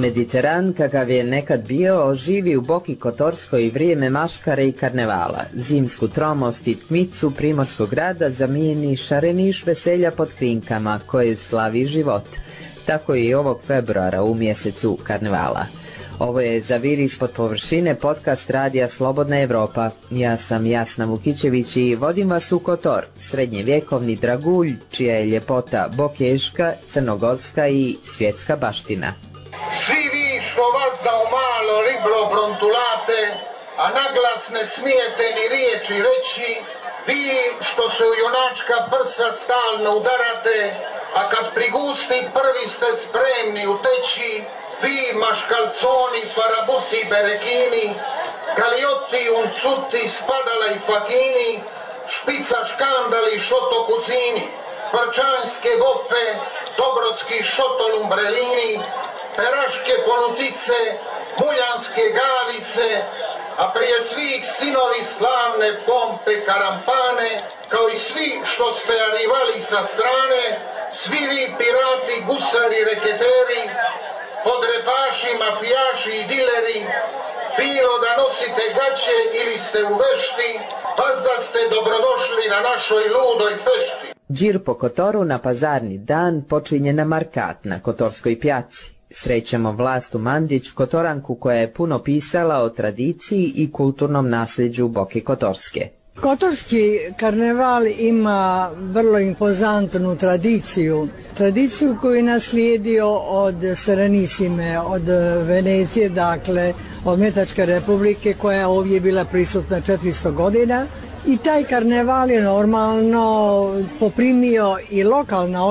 Mediteran, kakav je nekad bio, živi u Boki Kotorskoj vrijeme maškare i karnevala. Zimsku tromost i tmicu primorskog grada zamijeni šareniš veselja pod krinkama, koje slavi život. Tako je i ovog februara u mjesecu karnevala. Ovo je Zavir ispod površine, podcast radija Slobodna Evropa. Ja sam Jasna Vukićević i vodim vas u Kotor, srednjevjekovni dragulj, čija je ljepota bokeška, crnogorska i svjetska baština. Svi vi što vas da o malo riblo brontulate, a naglas ne smijete ni riječi reći, vi što se u junačka prsa stalno udarate, a kad prigusti prvi ste spremni uteći, vi maškalconi, farabuti, berekini, galioti, uncuti, spadala i fakini, špica škandali, šoto kuzini, prčanske vope, dobrotski šotolumbrelini, peraške ponutice, muljanske gavice, a prije svih sinovi slavne pompe karampane, kao i svi što ste arivali sa strane, svi vi pirati, gusari, reketeri, podrepaši, mafijaši i dileri, bilo da nosite gaće ili ste u vešti, vas da ste dobrodošli na našoj ludoj fešti. Džir po Kotoru na pazarni dan počinje na Markat na Kotorskoj pjaci. Srećemo Vlastu Mandić, Kotoranku koja je puno pisala o tradiciji i kulturnom nasljeđu Boke Kotorske. Kotorski karneval ima vrlo impozantnu tradiciju koju je naslijedio od Serenissime, od Venecije, dakle od Metačke republike koja je ovdje bila prisutna 400 godina. I taj karneval je normalno poprimio i lokalna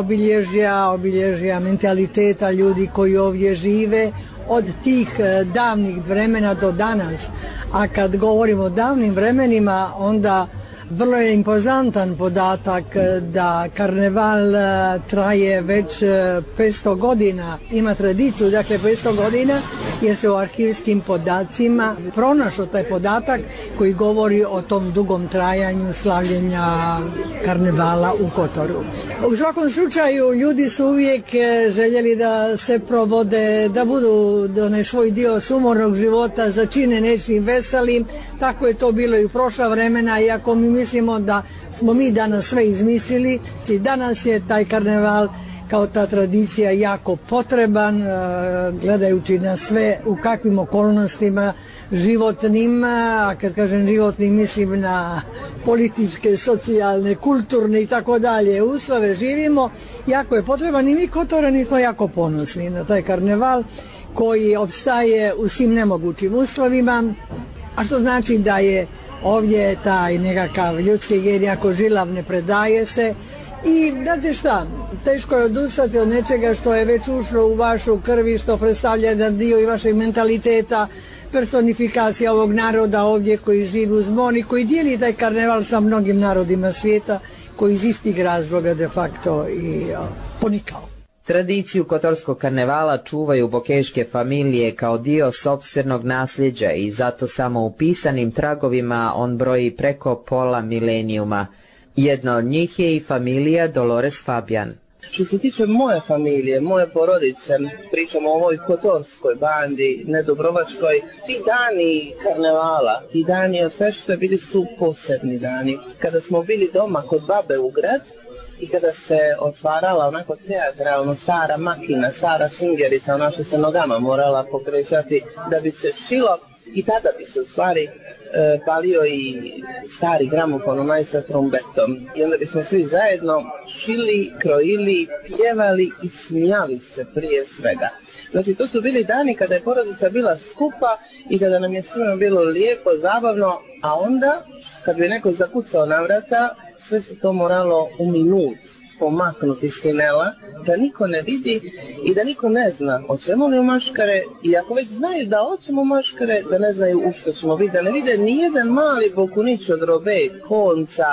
obilježja mentaliteta ljudi koji ovdje žive od tih davnih vremena do danas. A kad govorimo o davnim vremenima, onda vrlo je impozantan podatak da karneval traje već 500 godina, ima tradiciju, dakle 500 godina, jer se u arhivskim podacima pronašao taj podatak koji govori o tom dugom trajanju slavljenja karnevala u Kotoru. U svakom slučaju ljudi su uvijek željeli da se provode, da budu onaj svoj dio sumornog života začine nečim veselim. Tako je to bilo i u prošla vremena, iako mi mislimo da smo mi danas sve izmislili. I danas je taj karneval kao ta tradicija jako potreban, gledajući na sve u kakvim okolnostima životnim, a kad kažem životnim mislim na političke, socijalne, kulturne i tako dalje uslove živimo, jako je potreban i mi Kotorani smo jako ponosni na taj karneval koji opstaje u svim nemogućim uslovima, a što znači da je ovdje taj nekakav ljudski gen jako žilav, ne predaje se. I znate šta, teško je odustati od nečega što je već ušlo u vašu krvi, što predstavlja jedan dio i vašeg mentaliteta, personifikacija ovog naroda ovdje koji živi uz more i koji dijeli taj karneval sa mnogim narodima svijeta koji iz istih razloga de facto i ponikao. Tradiciju kotorskog karnevala čuvaju bokeške familije kao dio sopstvenog nasljeđa i zato samo u pisanim tragovima on broji preko pola milenijuma. Jedna od njih je i familija Dolores Fabian. Što se tiče moje familije, moje porodice, pričamo o ovoj kotorskoj bandi, ne Dubrovačkoj, ti dani karnevala, ti dani od fešte bili su posebni dani. Kada smo bili doma kod babe u grad i kada se otvarala onako teatralno stara makina, stara singerica, ona što se nogama morala pokrećati da bi se šilo i tada bi se u stvari palio i stari gramofon onaj sa trombetom. I onda bismo svi zajedno šili, krojili, pjevali i smijali se prije svega. Znači to su bili dani kada je porodica bila skupa i kada nam je svima bilo lijepo, zabavno, a onda kad bi neko zakucao na vrata, sve se to moralo u minut pomaknuti s tinela, da niko ne vidi i da niko ne zna o čemu li u maškare, i ako već znaju da hoćemo maškare, da ne znaju u što ćemo vidjeti, da ne vide nijedan mali bokunić od robe, konca,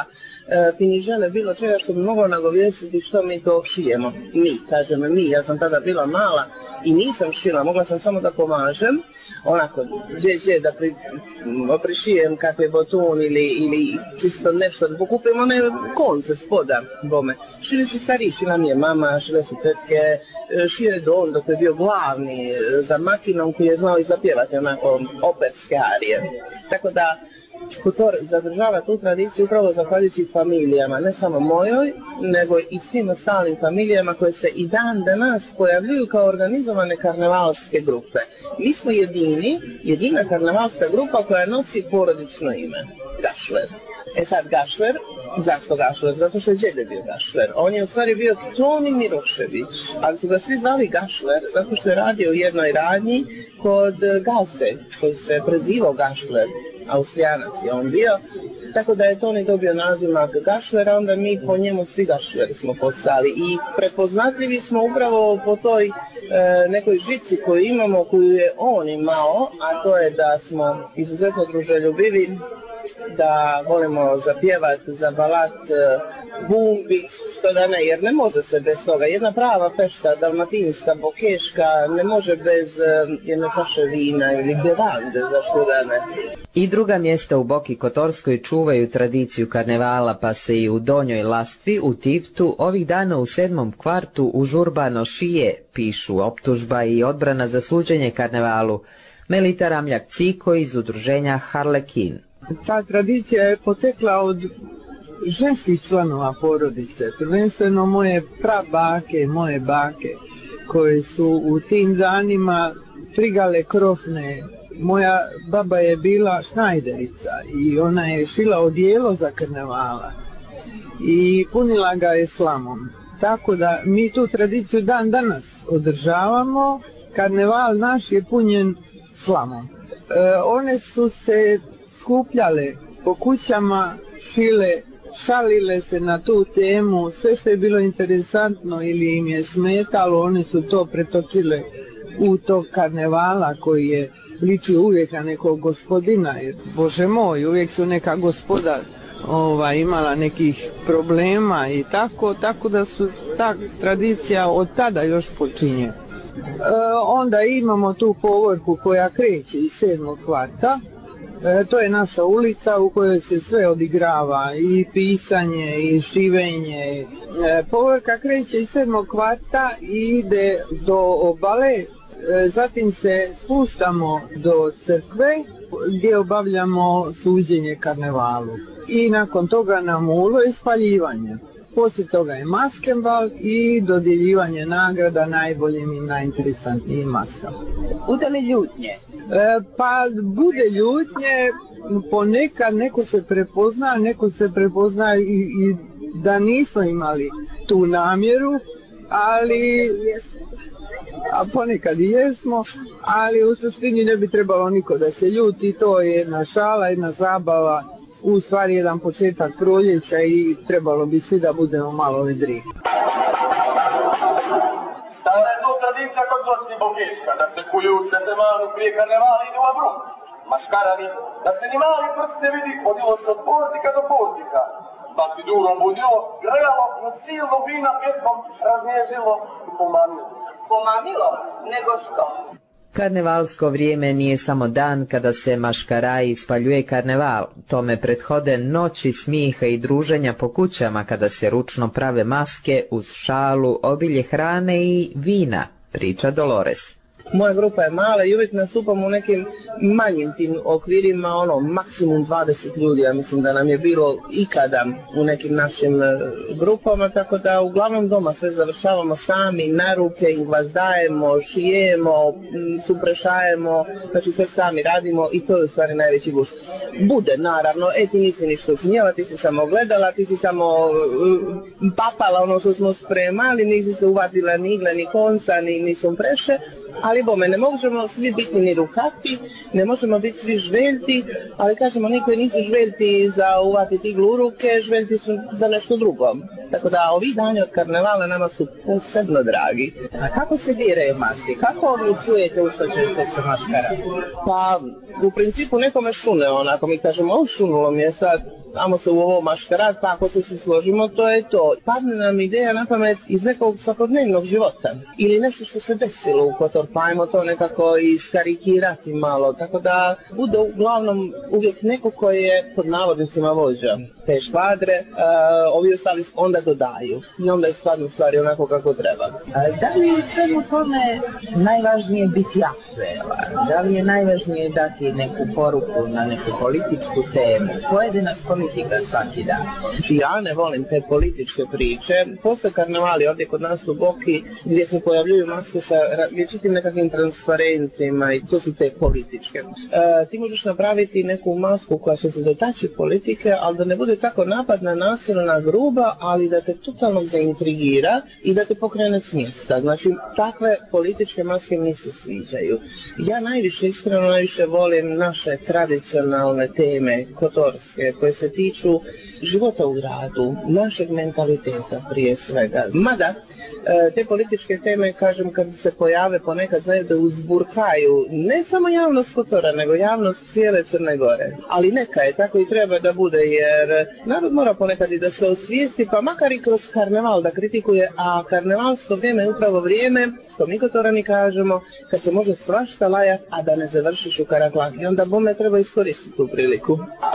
finižele, bilo čega što bi moglo nagovijestiti što mi to šijemo. Kažem mi, ja sam tada bila mala i nisam šila, mogla sam samo da pomažem, onako, da prišijem kakve botun ili čisto nešto, da pokupim one konce spoda bome. Šili su stariji, šila mi je mama, šile su tetke, šio je Don dok je bio glavni za makinom koji je znao i zapjevati onako operske arije. Tako da Kotor zadržava tu tradiciju upravo zahvaljujući familijama, ne samo mojoj, nego i svim ostalim familijama koje se i dan danas pojavljuju kao organizovane karnevalske grupe. Mi smo jedina karnevalska grupa koja nosi porodično ime, Gašver. Sad Gašver, zašto Gašver? Zato što je djede bio Gašver. On je u stvari bio Toni Mirošević, ali su ga svi zvali Gašver zato što je radio u jednoj radnji kod gazde koji se prezivao Gašver. Austrijanac je on bio, tako da je Toni dobio nazimak Gašvera, onda mi po njemu svi Gašveri smo postali i prepoznatljivi smo upravo po toj nekoj žici koju imamo, koju je on imao, a to je da smo izuzetno druželjubivi, da volimo zapjevat, zabalat, bumbi, što da ne, jer ne može se bez toga. Jedna prava fešta, dalmatinska, bokeška, ne može bez jedne čaše vina ili bevande, zašto da ne. I druga mjesta u Boki Kotorskoj čuvaju tradiciju karnevala, pa se i u Donjoj Lastvi, u Tivtu, ovih dana u 7. kvartu užurbano šije, pišu optužba i odbrana za suđenje karnevalu. Melita Ramljak-Ciko iz udruženja Harlekin. Ta tradicija je potekla od ženskih članova porodice, prvenstveno moje prabake, moje bake, koje su u tim danima trigale krofne. Moja baba je bila šnajderica i ona je šila odijelo za karnevala i punila ga je slamom. Tako da mi tu tradiciju dan danas održavamo, karneval naš je punjen slamom. One su se skupljale po kućama, šile, šalile se na tu temu, sve što je bilo interesantno ili im je smetalo, oni su to pretočile u tog karnevala koji je ličio uvijek na nekog gospodina, jer Bože moj, uvijek su neka gospoda imala nekih problema i tako da su ta tradicija od tada još počinje. Onda imamo tu povorku koja kreće iz 7. kvarta. To je naša ulica u kojoj se sve odigrava, i pisanje, i šivenje. Povorka kreće iz 7. kvarta i ide do obale, zatim se spuštamo do crkve gdje obavljamo suđenje karnevalu. I nakon toga na mulo je spaljivanje. Poslije toga je maskenbal i dodjeljivanje nagrada najboljim i najinteresantnijim maskama. Bude li ljutnje? Pa bude ljutnje, ponekad neko se prepozna i da nismo imali tu namjeru, ali ponekad i jesmo, ali u suštini ne bi trebalo niko da se ljuti, to je jedna šala, jedna zabava, u stvari jedan početak proljeća i trebalo bi svi da budemo malo vedri. Stala je to tradicija kod Bosni Bokeška, da se kuju u Setemanu prije karnevala idu u Abruk. Maškarani, da se ni mali prst ne vidi, hodilo se od portika do portika. Bati durom budilo, grejalo, na silno vina pjesmom raznježilo i pomamilo. Pomamilo? Nego što? Karnevalsko vrijeme nije samo dan kada se maškaraji spaljuje karneval, tome prethode noći smijeha i druženja po kućama kada se ručno prave maske uz šalu, obilje hrane i vina, priča Dolores. Moja grupa je mala i uvijek nastupamo u nekim manjim tim okvirima, maksimum 20 ljudi, ja mislim da nam je bilo ikada u nekim našim grupama, tako da uglavnom doma sve završavamo sami, na ruke ih gvazdajemo, šijemo, suprešajemo, znači sve sami radimo i to je u stvari najveći gušt. Bude, naravno, ti nisi ništa učinjela, ti si samo gledala, ti si samo papala ono što smo spremali, nisi se uvatila ni igle, ni konca, ni sumpreše, ali bome, ne možemo svi biti ni rukati, ne možemo biti svi žveljti, ali kažemo, oni koji nisu žveljti za uvatiti iglu u ruke, žveljti su za nešto drugo. Tako da ovi dani od karnevala nama su posebno dragi. A kako se biraju maske? Kako odlučujete u što ćete se maškarati? Pa, u principu nekome šune, onako mi kažemo, šunulo mi je sad, amo se u ovo maškarad, pa ako se svi složimo, to je to. Padne nam ideja na pamet iz nekog svakodnevnog života ili nešto što se desilo u Kotor, pa ajmo to nekako iskarikirati malo, tako da bude uglavnom uvijek neko koji je pod navodnicima vođa te škvadre, ovi ostali onda dodaju i onda je stvarno stvari onako kako treba. Da li je svemu tome najvažnije biti aktuelan? Da li je najvažnije dati neku poruku na neku političku temu? Pojedina politika svaki dan. Znači ja ne volim te političke priče. Postoje karnevali ovdje kod nas u Boki gdje se pojavljuju maske sa vječitim nekakvim transparentima i to su te političke. Ti možeš napraviti neku masku koja će se dotaći politike, ali da ne bude tako napadna, nasilna, gruba, ali da te totalno zaintrigira i da te pokrene s mjesta. Znači, takve političke maske mi se sviđaju. Ja najviše volim naše tradicionalne teme, kotorske, koje se tiču života u gradu, našeg mentaliteta prije svega. Mada, te političke teme, kažem, kad se pojave ponekad znaju uzburkaju ne samo javnost Kotora, nego javnost cijele Crne Gore. Ali neka je, tako i treba da bude, jer narod mora ponekad i da se osvijesti, pa makar i kroz karneval da kritikuje, a karnevalsko vrijeme je upravo vrijeme, što mi Kotorani kažemo, kad se može svašta lajat, a da ne završiš u karaklak. I onda bome treba iskoristiti tu priliku.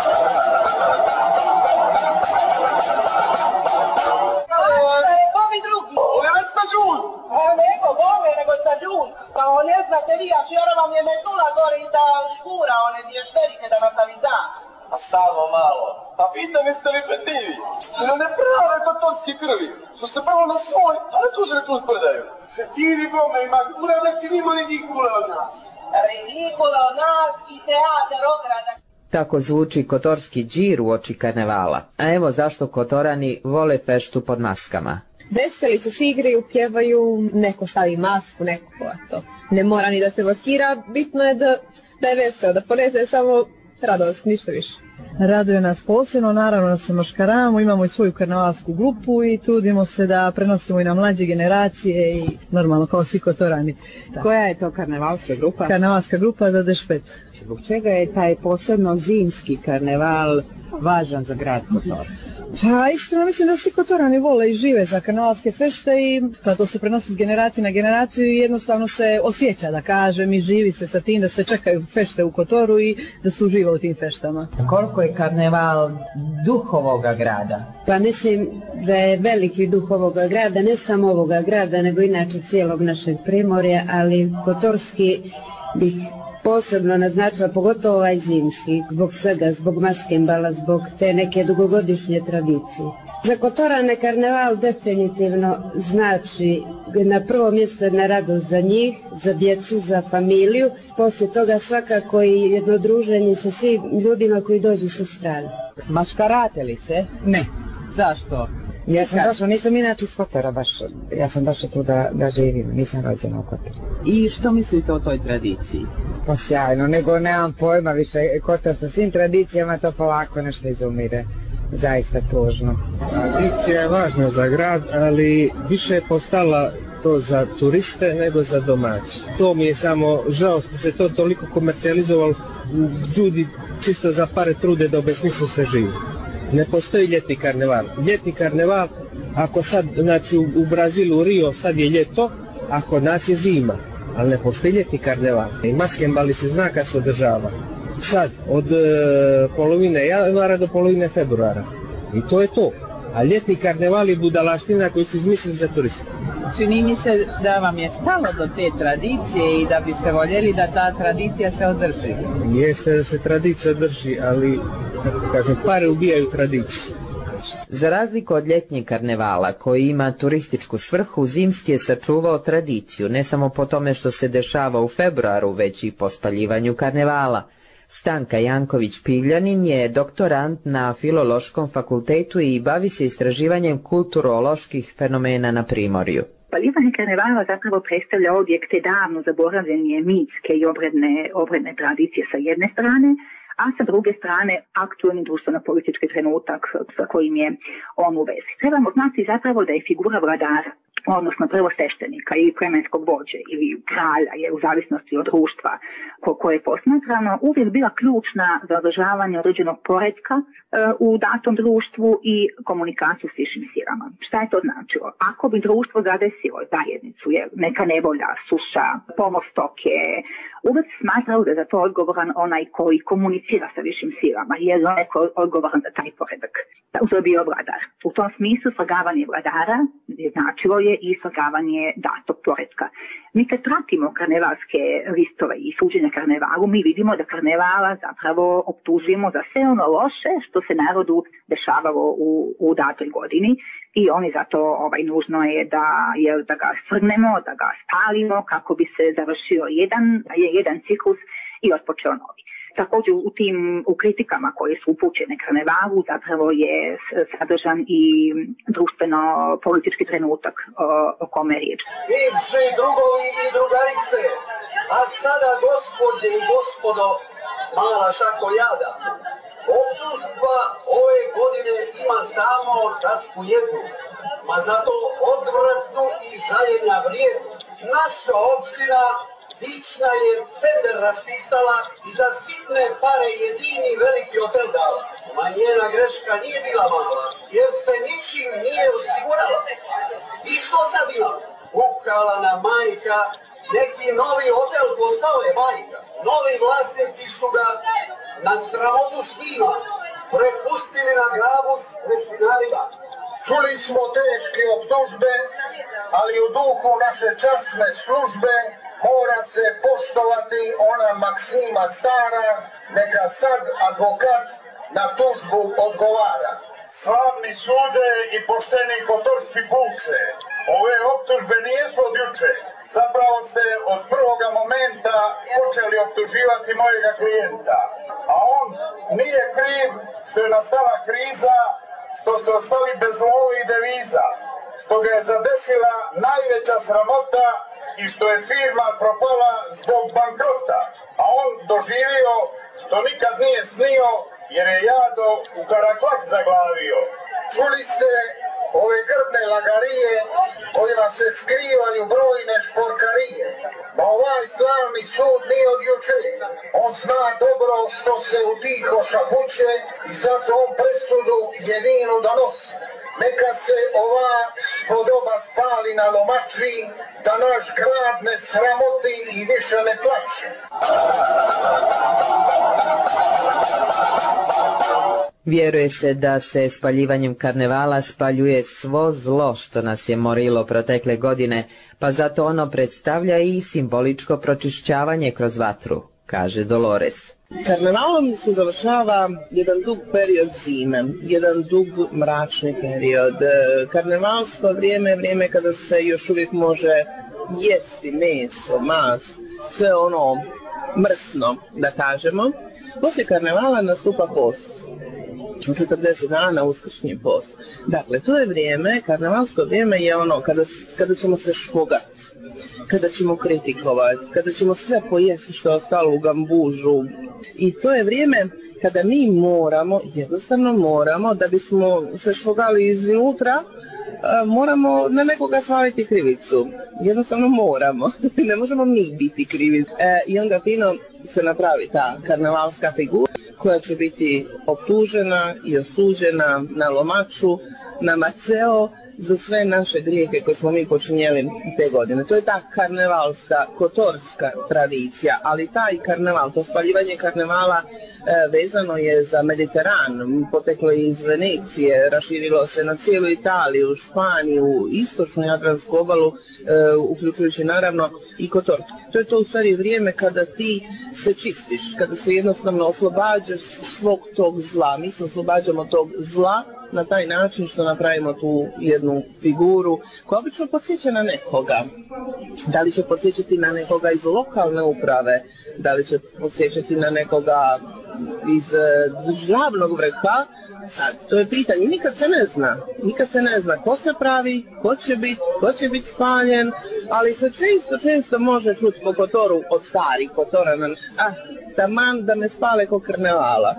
Kao ne znate vi, a Šjora vam je metnula gore iza škura, one dješterike da nas aviza. A samo malo. Pa pitam jeste li petivi? Ili ne prave kotorski krvi, što se prvo na svoj, a ne tuži račun spredaju. Petivi bome, ima kura, znači nima ridikule od nas. Ridikule od nas i teatar ograda. Tako zvuči kotorski džir uoči karnevala. A evo zašto Kotorani vole feštu pod maskama. Veseli se, svi igraju, pjevaju, neko stavi masku, neko to. Ne mora ni da se maskira, bitno je da je vesel, da ponese samo radost, ništa više. Raduje nas posebno, naravno da se maškaramo, imamo i svoju karnevalsku grupu i trudimo se da prenosimo i na mlađe generacije i normalno kao svi Kotorani. Koja je to karnevalska grupa? Karnevalska grupa za Dešpet. Zbog čega je taj posebno zimski karneval važan za grad Kotor? Pa iskreno mislim da svi Kotorani vole i žive za karnevalske fešte i pa to se prenosi s generacije na generaciju i jednostavno se osjeća, da kažem, i živi se sa tim da se čekaju fešte u Kotoru i da se uživa u tim feštama. Koliko je karneval duh ovoga grada? Pa mislim da je veliki duh ovoga grada, ne samo ovoga grada, nego inače cijelog našeg Primorja, ali kotorski bih posebno naznačila, pogotovo ovaj zimski, zbog svega, zbog maskembala, zbog te neke dugogodišnje tradicije. Za Kotorane karneval definitivno znači na prvo mjesto jedna radost za njih, za djecu, za familiju, poslije toga svakako i jedno druženje sa svim ljudima koji dođu sa strane. Maškarate li se? Ne. Zašto? Ja sam došla, nisam inače iz Kotora baš, ja sam došla tu da živim, nisam rođena u Kotoru. I što mislite o toj tradiciji? Pa sjajno, nego nemam pojma više, Kotor sa svim tradicijama to polako nešto izumire, zaista tužno. Tradicija je važna za grad, ali više je postala to za turiste nego za domaće. To mi je samo žao što se to toliko komercijalizovalo, ljudi čisto za pare trude da obesmislu se živi. Ne postoji ljetni karneval. Ljetni karneval, ako sad, znači u Brazilu, Rio, sad je ljeto, a kod nas je zima. Ali ne postoji ljetni karneval. I maskembali se zna kad se održava. Sad, od polovine januara do polovine februara. I to je to. A ljetni karneval je budalaština koju su izmislili za turiste. Čini mi se da vam je stalo do te tradicije i da biste voljeli da ta tradicija se održi. Jeste da se tradicija održi, ali, kako kažem, pare ubijaju tradiciju. Za razliku od ljetnjeg karnevala, koji ima turističku svrhu, zimski je sačuvao tradiciju, ne samo po tome što se dešava u februaru, već i po spaljivanju karnevala. Stanka Janković-Pivljanin je doktorant na Filološkom fakultetu i bavi se istraživanjem kulturoloških fenomena na Primorju. Spaljivanje karnevala zapravo predstavlja objekte davno zaboravljene mitske i obredne tradicije sa jedne strane, a sa druge strane aktualni društveno-politički trenutak sa kojim je on u vezi. Trebamo znati zapravo da je figura vladara odnosno prvosteštenika ili plemenskog vođe ili kralja, je u zavisnosti od društva koje je posmatrano, uvijek bila ključna za održavanje određenog poretka u datom društvu i komunikaciju s višim silama. Šta je to značilo? Ako bi društvo zadesilo zajednicu, neka nevolja, suša, pomor stoke, uvijek smatrao da je za to odgovoran onaj koji komunicira sa višim silama, jer je onaj odgovoran za taj poredak. To je bio vladar. U tom smislu slagavanje vladara značilo je i slagavanje datog poretka. Mi kad pratimo karnevalske listove i suđenja karnevalu, mi vidimo da karnevala zapravo optužujemo za sve ono loše što se narodu dešavalo u datoj godini i oni zato nužno je da ga svrgnemo, da ga spalimo kako bi se završio jedan ciklus i otpočeo novi. Također u kritikama koje su upućene karnevalu zapravo je sadržan i društveno-politički trenutak o kome je riječ. Bivši drugovi i drugarice, a sada gospođe i gospodo, mala šako jada. Optužba ove godine ima samo tačku jednu, ma zato odvratnu i žaljenja vrijednu. Naša opština Dična je tender raspisala i za sitne pare jedini veliki hotel dala. Ma njena greška nije bila mala, jer se ničim nije osigurala. I što sad ima? Ukrala na majka, neki novi hotel postao je majka. Novi vlasnici su ga na sramotu svima prepustili na glavu s resinarima. Čuli smo teške optužbe, ali u duhu naše časne službe mora se poštovati ona maksima stara, neka sad advokat na tužbu odgovara. Slavni sude i pošteni kotorski puče, ove optužbe nijesu od juče. Zapravo ste od prvoga momenta počeli optuživati mojega klijenta. A on nije kriv što je nastala kriza, što ste ostali bez love i deviza, što ga je zadesila najveća sramota i što je firma propala zbog bankrota, a on doživio što nikad nije snio jer je jado u karaklak zaglavio. Čuli ste ove grdne lagarije kojima se skrivaju brojne šporkarije. Ma ovaj slavni sud nije od juče. On zna dobro što se u tiho šapuće i zato on presudu jedinu donosi. Neka se ova spodoba spali na lomači, da naš grad ne sramoti i više ne plače. Vjeruje se da se spaljivanjem karnevala spaljuje svo zlo što nas je morilo protekle godine, pa zato ono predstavlja i simboličko pročišćavanje kroz vatru, kaže Dolores. Karnevalom se završava jedan dug period zime, jedan dug mračni period. Karnevalsko vrijeme je vrijeme kada se još uvijek može jesti meso, mast, sve ono mrsno, da kažemo. Poslije karnevala nastupa post. 40 dana uskršnji post. Dakle, to je vrijeme, karnevalsko vrijeme je ono kada ćemo se špogati, kada ćemo kritikovati, kada ćemo sve pojesti što je ostalo u gambužu. I to je vrijeme kada mi jednostavno moramo, da bismo se špogali iznutra, moramo na nekoga svaliti krivicu. Jednostavno moramo. Ne možemo mi biti krivi. I onda fino se napravi ta karnevalska figura koja će biti optužena i osuđena na lomaču, na maceo, za sve naše grijehe koje smo mi počinjeli te godine. To je ta karnevalska, kotorska tradicija, ali taj karneval, to spaljivanje karnevala vezano je za Mediteran, poteklo je iz Venecije, raširilo se na cijelu Italiju, Španiju, istočnu Jadransku obalu, uključujući naravno i kotor. To je to u stvari vrijeme kada ti se čistiš, kada se jednostavno oslobađaš svog tog zla. Mi se oslobađamo tog zla na taj način što napravimo tu jednu figuru koja obično podsjeća na nekoga. Da li će podsjećati na nekoga iz lokalne uprave, da li će podsjećati na nekoga iz državnog vrha. Sad, to je pitanje, nikad se ne zna ko se pravi, ko će biti spaljen, ali se često može čuti po kotoru od starih kotorana, taman da me spale ko karnevala.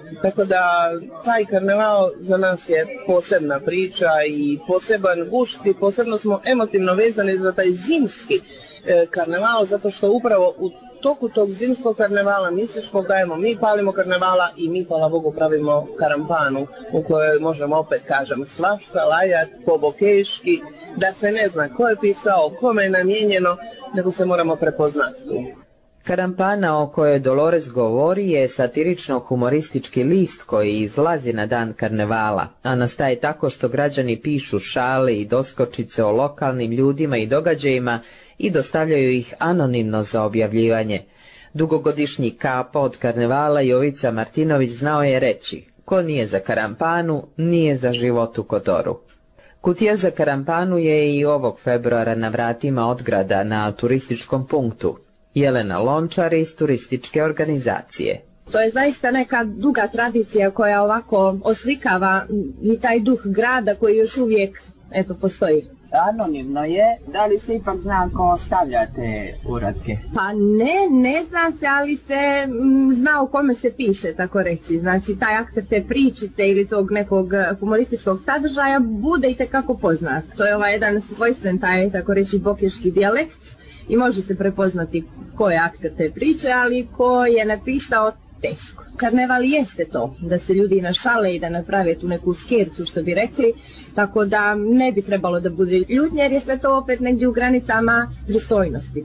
Tako da taj karneval za nas je posebna priča i poseban gušt i posebno smo emotivno vezani za taj zimski karneval, zato što upravo u toku tog zimskog karnevala mi se špogajemo, mi palimo karnevala i mi, hvala Bogu, pravimo karampanu u kojoj možemo, opet kažem, svašta lajat po bokeški, da se ne zna ko je pisao, kome je namijenjeno, nego se moramo prepoznati tu. Karampana o kojoj Dolores govori je satirično-humoristički list koji izlazi na dan karnevala, a nastaje tako što građani pišu šale i doskočice o lokalnim ljudima i događajima i dostavljaju ih anonimno za objavljivanje. Dugogodišnji kapa od karnevala Jovica Martinović znao je reći: ko nije za karampanu, nije za život u Kotoru. Kutija za karampanu je i ovog februara na vratima Odgrada na turističkom punktu. Jelena Lončar iz turističke organizacije. To je zaista neka duga tradicija koja ovako oslikava i taj duh grada koji još uvijek postoji. Anonimno je, da li se ipak zna ko stavlja te uratke? Pa ne zna se, ali se zna o kome se piše, tako reći. Znači taj akter te pričice ili tog nekog humorističkog sadržaja bude i tekako poznat. To je jedan svojstven taj, tako reći, bokeški dijalekt i može se prepoznati ko je akter te priče, ali ko je napisao, teško. Karneval jeste to, da se ljudi našale i da naprave tu neku škercu, što bi rekli, tako da ne bi trebalo da bude ljutnje, jer je sve to opet negdje u granicama pristojnosti.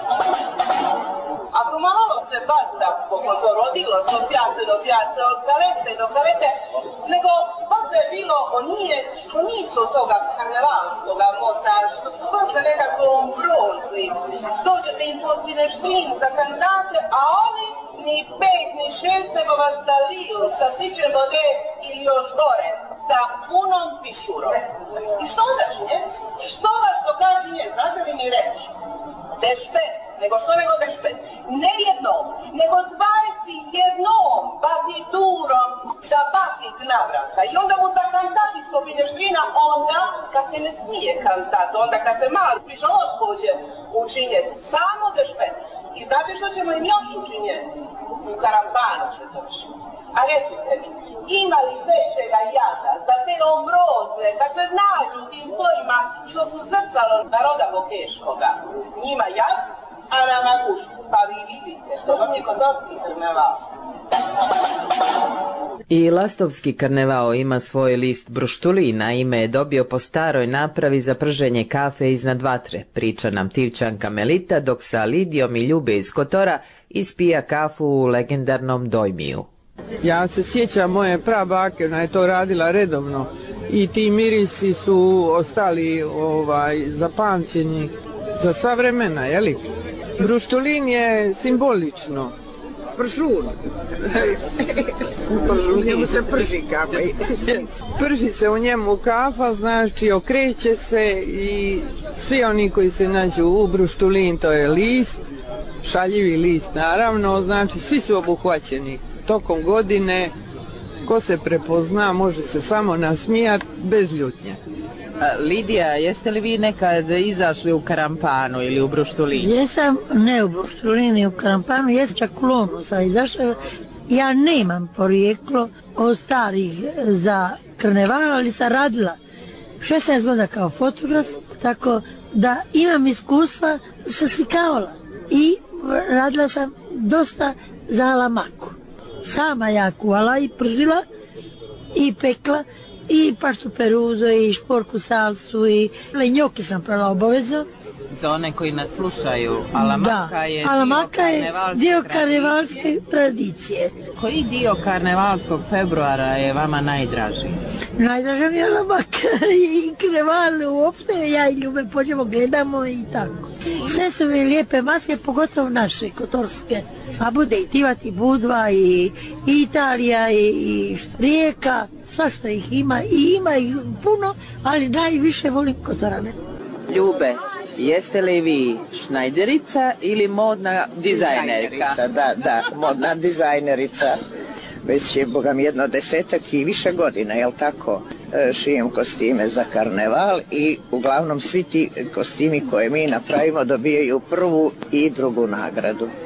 Ako malo se basta to rodilo se od pijace do pijace, od kalete do kalete, nego baš je bilo što nisu od toga karnevalskoga mota, što su baš za nekako ombrozni, dođete im pod pineštrin za kandidate, a oni ni 5 ni 6 nego vas zaliju sa sićem vode ili još gore, sa punom pišurom. I što onda činjeti? Što vas to kaže nje? Znate li mi reći? Dešpet, nego što nego dešpet? Ne jednom, nego 21 batiturom da batik navrata. I onda mu za kantat ispod pinještrina, onda kad se ne smije kantat, onda kad se mali piše odpođe učinjeti, samo dešpet. I znate što ćemo im još učinjeti? U karampanu će završiti. A recite mi, ima li većega jada za te ombrozne, kad se nađu u tim pojima što su zrcalo naroda bokeškoga? Njima jad, a nama gušt. Pa vi vidite, to vam je kotorski karneval. I Lastovski karneval ima svoj list bruštulina, ime je dobio po staroj napravi za prženje kafe iznad vatre, priča nam Tivčanka Melita, dok sa Lidijom i Ljube iz Kotora ispija kafu u legendarnom Dojmiju. Ja se sjećam moje prabake, ona je to radila redovno i ti mirisi su ostali zapamćeni za sva vremena, jeli? Bruštulin je simbolično. Pršun. U njemu se prži kafa. Prži se u njemu kafa, znači okreće se i svi oni koji se nađu u bruštulin, to je list, šaljivi list naravno, znači svi su obuhvaćeni tokom godine. Ko se prepozna može se samo nasmijati bez ljutnje. Lidija, jeste li vi nekad izašli u karampanu ili u bruštulin? Jesam, ne u bruštulini, u karampanu, jesam čak u Lonu sam izašla. Ja nemam porijeklo od starih za karneval, ali sam radila 16 godina kao fotograf, tako da imam iskustva, sam slikavala i radila sam dosta za alamaku. Sama ja kuvala i pržila i pekla i paštu peruzo i šporku salsu i njoke sam prala obavezno. Za one koji nas slušaju, alamaka je dio karnevalske tradicije. Koji dio karnevalskog februara je vama najdraži? Najdraža mi je alamaka i karneval uopšte, ja i Ljube pođemo, gledamo i tako. Sve su mi lijepe maske, pogotovo naše, kotorske. A bude i Tivat, i Budva, i Italija, i Rijeka, svašta ih ima i ima ih puno, ali najviše volim Kotorane. Ljube, jeste li vi šnajderica ili modna dizajnerka? Da, modna dizajnerica. Već je, bogam, 10 i više godina, jel tako? Šijem kostime za karneval i uglavnom svi ti kostimi koje mi napravimo dobijaju prvu i drugu nagradu.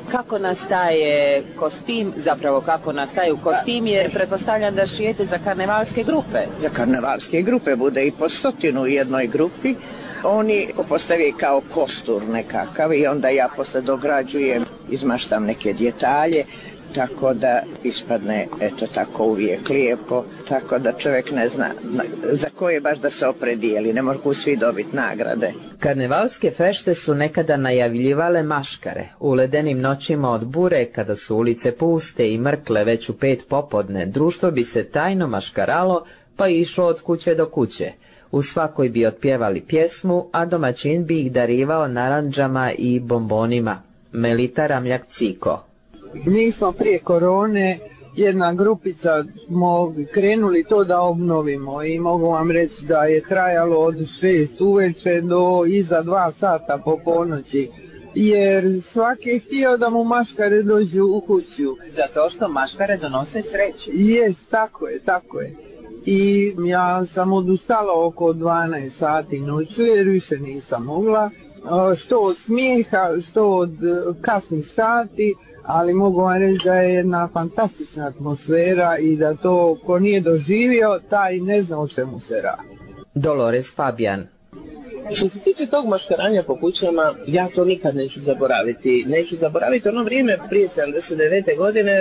Kako nastaje kostim, zapravo kako nastaju kostimi, jer pretpostavljam da šijete za karnevalske grupe. Za karnevalske grupe bude i po 100 u jednoj grupi. Oni postavi kao kostur nekakav i onda ja posle dograđujem, izmaštam neke detalje, tako da ispadne eto tako uvijek lijepo, tako da čovjek ne zna za koje baš da se opredijeli, ne mogu svi dobiti nagrade. Karnevalske fešte su nekada najavljivale maškare. U ledenim noćima od bure, kada su ulice puste i mrkle već u 5 popodne, društvo bi se tajno maškaralo pa išlo od kuće do kuće. U svakoj bi otpjevali pjesmu, a domaćin bi ih darivao narandžama i bombonima. Melita Ramljak-Ciko. Mi smo prije korone, jedna grupica, smo krenuli to da obnovimo i mogu vam reći da je trajalo od 6 uveče do iza 2 sata po ponoći, jer svaki je htio da mu maškare dođu u kuću. Zato što maškare donose sreću. Jest, tako je. I ja sam odustala oko 12 sati noću jer više nisam mogla, što od smijeha, što od kasnih sati, ali mogu vam reći da je jedna fantastična atmosfera i da to ko nije doživio, taj ne zna o čemu se radi. Dolores Fabijan. Što se tiče tog maškaranja po kućama, ja to nikad neću zaboraviti. Neću zaboraviti ono vrijeme prije 79. godine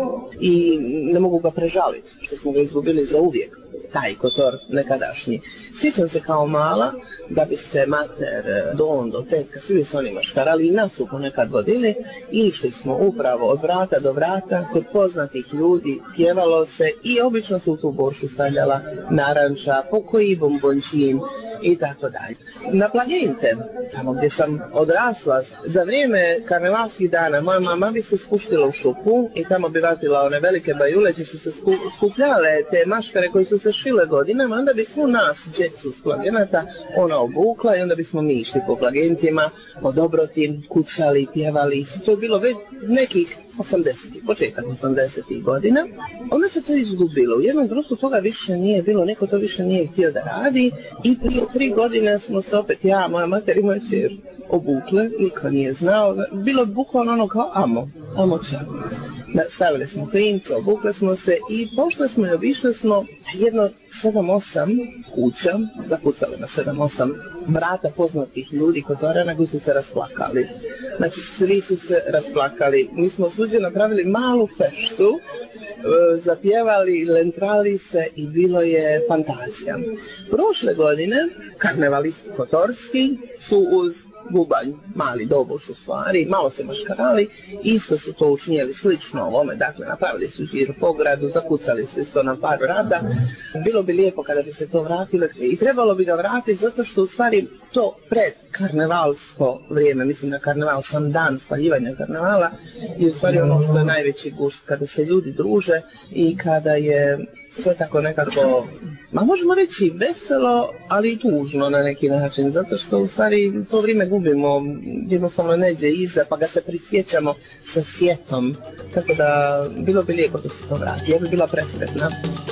i ne mogu ga prežaliti, što smo ga izgubili za uvijek, taj kotor nekadašnji. Sjećam se kao mala da bi se mater, do tetka, svi su oni maškarali i nas su ponekad vodili. Išli smo upravo od vrata do vrata, kod poznatih ljudi, pjevalo se i obično su u tu boršu stavljala naranča, pokoji bombončin i tako dalje. Na Plagente, tamo gdje sam odrasla, za vrijeme karnevalskih dana moja mama bi se spuštila u šupu i tamo bi vatila one velike bajule gdje su se skupljale te maškare koji su se šile godinama, onda bi svu nas, djecu s Plagenata, ona obukla i onda bismo mi išli po Plagentima, po dobrotim, kucali, pjevali. To je bilo već nekih 80-ih, početak 80-ih godina. Onda se to izgubilo. U jednom društvu toga više nije bilo, neko to više nije htio da radi i prije 3 godine smo se opet ja, moja mater i moja čer obukle, niko nije znao. Bilo je bukvalno ono kao amo čak. Stavili smo klinke, obukle smo se i pošle smo i obišli smo jedno 7-8 kuća, zakucali na 7-8 vrata poznatih ljudi kotorana koji su se rasplakali. Znači svi su se rasplakali. Mi smo suđe napravili malu feštu, zapjevali, lentrali se i bilo je fantazija. Prošle godine karnevalisti kotorski su uz bubanj, mali doboš u stvari, malo se maškarali, isto su to učinjeli slično ovome, dakle napravili su žir po gradu, zakucali su isto na par vrata. Bilo bi lijepo kada bi se to vratilo i trebalo bi ga vratiti zato što u stvari to pred karnevalsko vrijeme, mislim na karneval, sam dan spaljivanja karnevala i u stvari ono što je najveći gušt, kada se ljudi druže i kada je sve tako nekako, možemo reći veselo, ali i tužno na neki način, zato što u stvari to vrijeme gubimo, jednostavno neđe iza, pa ga se prisjećamo sa sjetom, tako da bilo bi lijepo da se to vrati, ja bi bila presretna.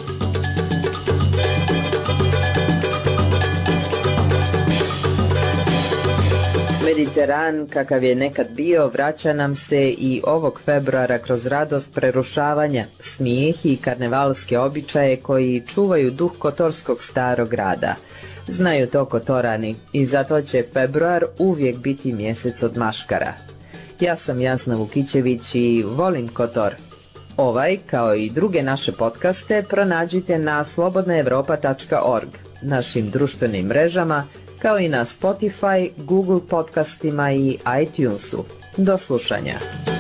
Mediteran, kakav je nekad bio, vraća nam se i ovog februara kroz radost prerušavanja, smijeh i karnevalske običaje koji čuvaju duh kotorskog starog grada. Znaju to kotorani i zato će februar uvijek biti mjesec od maškara. Ja sam Jasna Vukićević i volim Kotor. Ovaj, kao i druge naše podcaste, pronađite na slobodnaevropa.org, našim društvenim mrežama, kao i na Spotify, Google podcastima i iTunesu. Do slušanja.